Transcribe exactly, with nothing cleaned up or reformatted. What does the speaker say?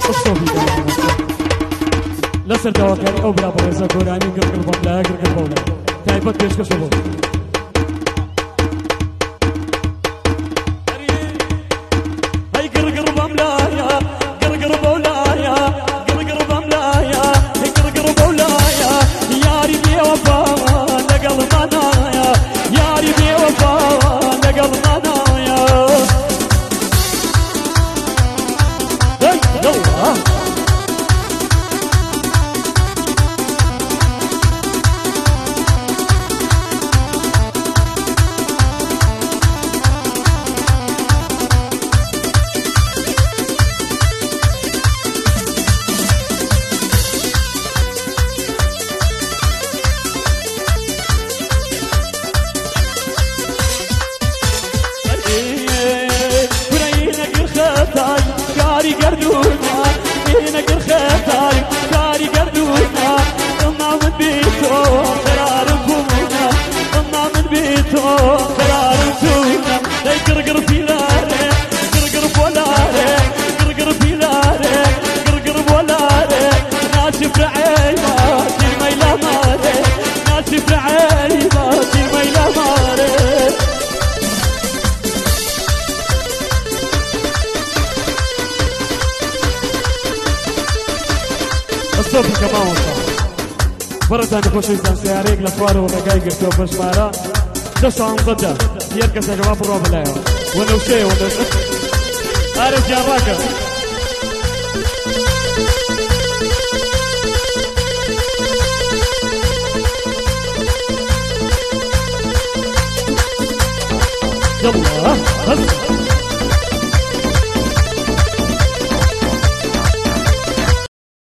الصوفي لسر دواكاري او بلا برزا كوراني قرقر بطلا قرقر بولا تايبت بيشك شبو هاي قرقر بملايا قرقر بولايا قرقر بملايا هاي قرقر بولايا ياري بي وفا لقل منايا ياري بي وفا لقل منايا هاي يلا كاري قردونا هنا قرخاتاي كاري قردونا طمع من بيتو قرار بونا طمع من بيتو قرار بونا لا قرقر في لاري قرقر بولاري قرقر في لاري قرقر بولاري ناشف عيبات الميلة ماري ناشف عيبات الميلة ماري الصوفي كمان وصل فرصة نخش إنسان سياريك لفوار ورقايق التوب بشمارة جس عن ضده يركز يا جماعة في الرابع الأيوة ونو شيء ونو عارف يا راكب يلا هز